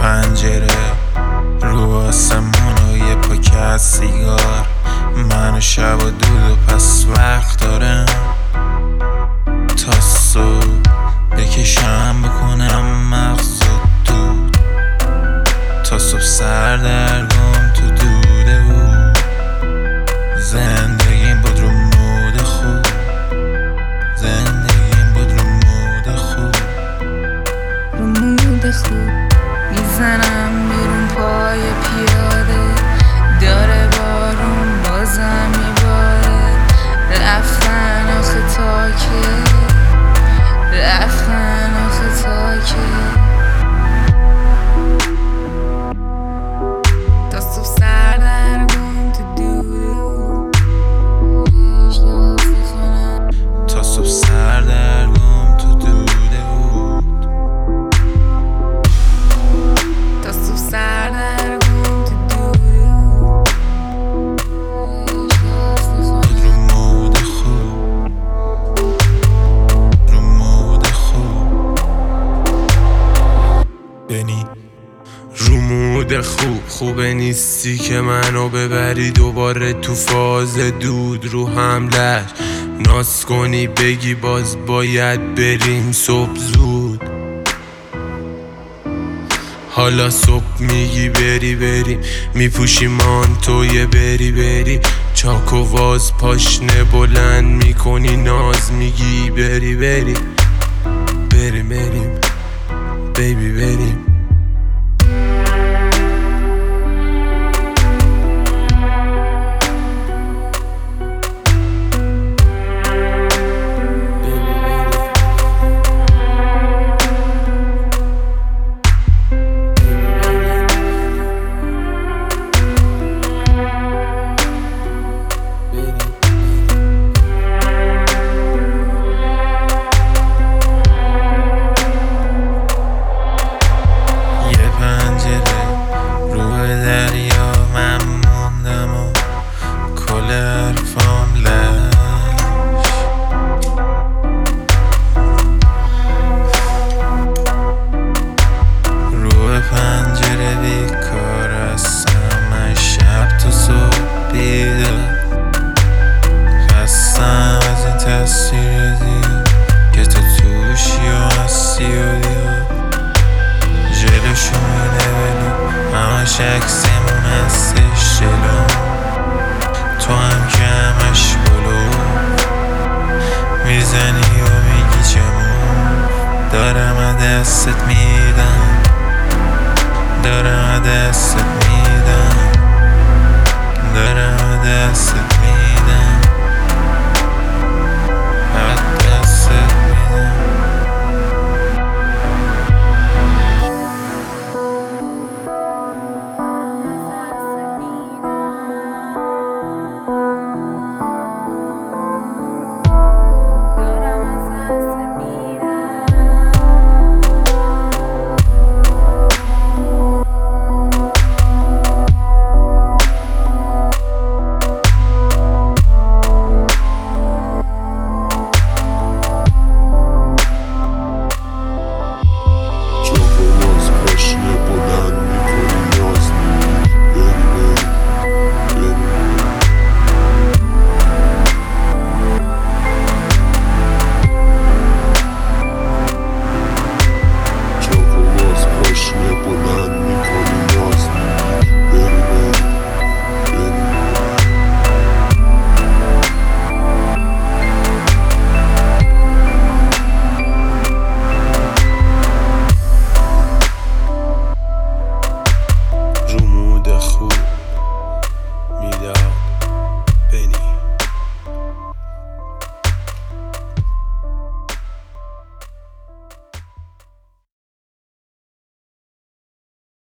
پنجره رو آسمون و یه پاکه از سیگار، من و شب و دود و پس وقت دارم تا صبح بکشم بکنم مغز و دود، تا صبح سردرگم تو دوده بود. زندگیم بود رو مود خوب، زندگیم بود رو مود خوب، رو مود خوب. میزنم بیرون پای پیاده، داره بارون بازم میباره. رفتن آخه تاکه، رفتن آخه تاکه. تا صبح سردرگم تو دود، تا صبح سردرگم تو دوده بود. تا صبح سردرگم تو دود، رو مود خوب، رو مود خوب بنی رو مود خوب. خوبه نیستی که منو ببری دوباره تو فاز دود، رو حملش ناز کنی بگی باز باید بریم صبح زود. حالا صبح میگی بری بریم، میپوشی مانتوی بری بری، چاک و واز پاشنه بلند میکنی ناز میگی بری بری، بریم بریم بیبی بریم. خستم از این تصویر دید که تو توشی و هستی و دید جلوشو میده ولو همش عکسمون هستش جلو، تو هم که همش بلو میزنی و میگی چمون. دارم دستت میدم، دارم دستت میدم، دارم دستت